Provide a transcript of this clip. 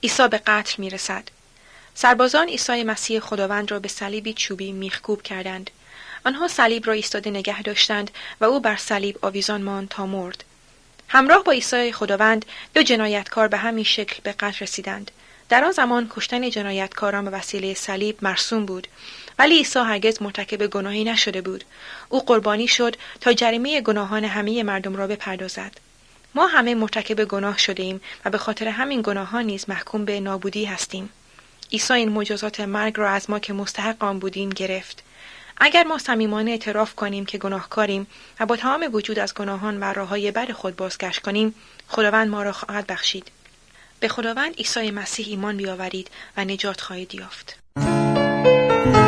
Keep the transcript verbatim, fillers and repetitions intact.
عیسی به قتل میرسد. سربازان عیسی مسیح خداوند را به صلیبی چوبی میخکوب کردند. آنها صلیب را ایستاده نگه داشتند و او بر صلیب آویزان ماند تا مرد. همراه با عیسی خداوند دو جنایتکار به همین شکل به قتل رسیدند. در آن زمان کشتن جنایتکاران به وسیله صلیب مرسوم بود، ولی عیسی هرگز مرتکب گناهی نشده بود. او قربانی شد تا جریمه گناهان همه مردم را بپردازد. ما همه مرتکب گناه شده ایم و به خاطر همین گناهان نیز محکوم به نابودی هستیم. عیسی این مجازات مرگ را از ما که مستحق آن بودیم گرفت. اگر ما صمیمانه اعتراف کنیم که گناهکاریم و با تمام وجود از گناهان و راههای بد خود بازگشت کنیم، خداوند ما را خواهد بخشید. به خداوند عیسی مسیح ایمان بیاورید و نجات خواهید یافت.